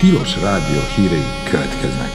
Tilos Rádió hírei következnek.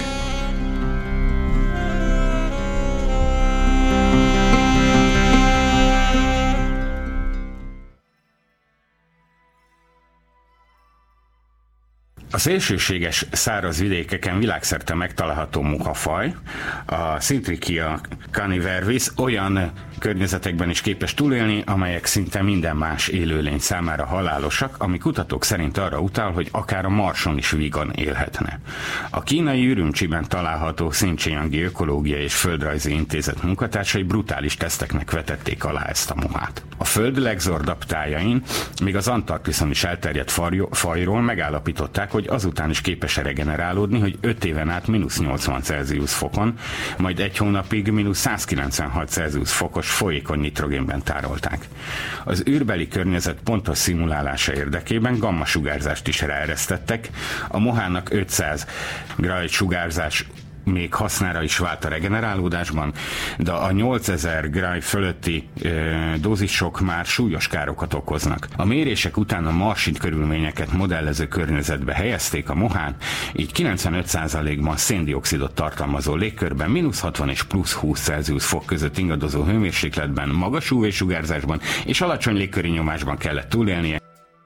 A szélsőséges száraz vidékeken világszerte megtalálható muhafaj, a Syntrichia canivervis olyan környezetekben is képes túlélni, amelyek szinte minden más élőlény számára halálosak, ami kutatók szerint arra utal, hogy akár a Marson is vígan élhetne. A kínai Ürümcsiben található Xinjiangi Ökológiai és Földrajzi Intézet munkatársai brutális teszteknek vetették alá ezt a muhát. A Föld legzordabb tájain, még az Antarktiszon is elterjedt fajról megállapították, hogy azután is képes regenerálódni, hogy 5 éven át -80 Celsius fokon, majd egy hónapig -196 Celsius fokos folyékony nitrogénben tárolták. Az űrbeli környezet pontos szimulálása érdekében gammasugárzást is ráeresztettek, a mohának 500 Gray sugárzás még hasznára is vált a regenerálódásban, de a 8000 Gray fölötti dózisok már súlyos károkat okoznak. A mérések után a marsi körülményeket modellező környezetbe helyezték a mohán, így 95%-ban széndioxidot tartalmazó légkörben -60 és +20 Celsius fok között ingadozó hőmérsékletben, magas UV-sugárzásban és alacsony légköri nyomásban kellett túlélnie.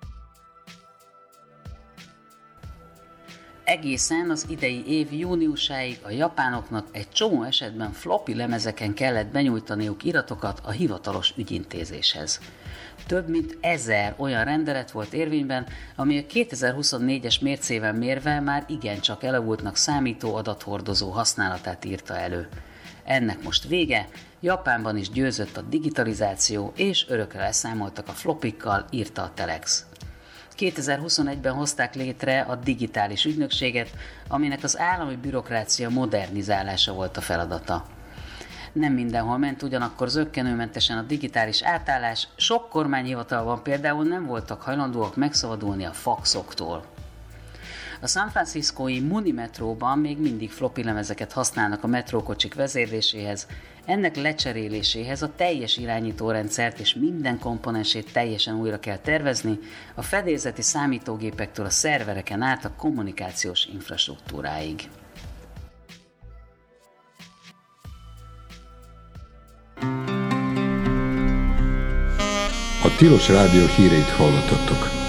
Egészen az idei év júniusáig a japánoknak egy csomó esetben floppy lemezeken kellett benyújtaniuk iratokat a hivatalos ügyintézéshez. Több mint 1000 olyan rendelet volt érvényben, ami a 2024-es mércével mérve már igencsak elavultnak számító adathordozó használatát írta elő. Ennek most vége, Japánban is győzött a digitalizáció, és örökre leszámoltak a floppikkal, írta a Telex. 2021-ben hozták létre a digitális ügynökséget, aminek az állami bürokrácia modernizálása volt a feladata. Nem mindenhol ment ugyanakkor zökkenőmentesen a digitális átállás, sok kormányhivatalban például nem voltak hajlandóak megszabadulni a faxoktól. A San Franciscói Muni metróban még mindig floppy lemezeket használnak a metrókocsik vezérléséhez, ennek lecseréléséhez a teljes irányítórendszert és minden komponensét teljesen újra kell tervezni, a fedélzeti számítógépektől a szervereken át a kommunikációs infrastruktúráig. A Tilos Rádió híreit hallottattok.